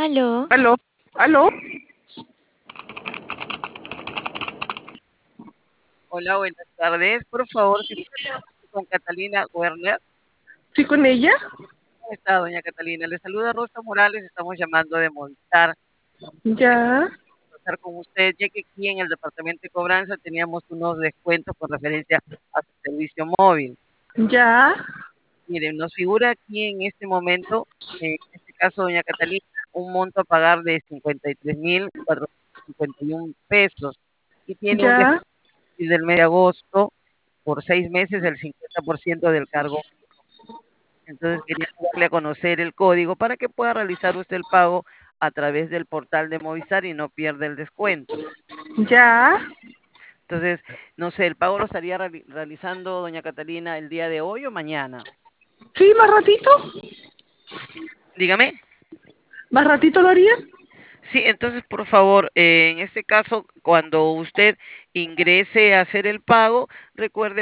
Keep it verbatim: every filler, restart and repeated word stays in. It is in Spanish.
Aló. Aló, aló. Hola, buenas tardes. Por favor, si puede comunicarse con Catalina Werner. ¿Sí con ella? ¿Cómo está, doña Catalina? Le saluda Rosa Morales, estamos llamando de Movistar. Ya, Estar con usted, ya que aquí en el departamento de cobranza teníamos unos descuentos con referencia a su servicio móvil. ya, Miren, nos figura aquí en este momento, en este caso, doña Catalina, un monto a pagar de cincuenta y tres mil cuatrocientos cincuenta y uno pesos y tiene un descuento ya, del mes de agosto por seis meses el cincuenta por ciento del cargo. Entonces quería darle a conocer el código para que pueda realizar usted el pago a través del portal de Movistar y no pierda el descuento. ya. Entonces, no sé, ¿el pago lo estaría reali- realizando doña Catalina el día de hoy o mañana? Sí, más ratito. Dígame. Más ratito lo haría. Sí, entonces, por favor, eh, en este caso, cuando usted ingrese a hacer el pago, recuerde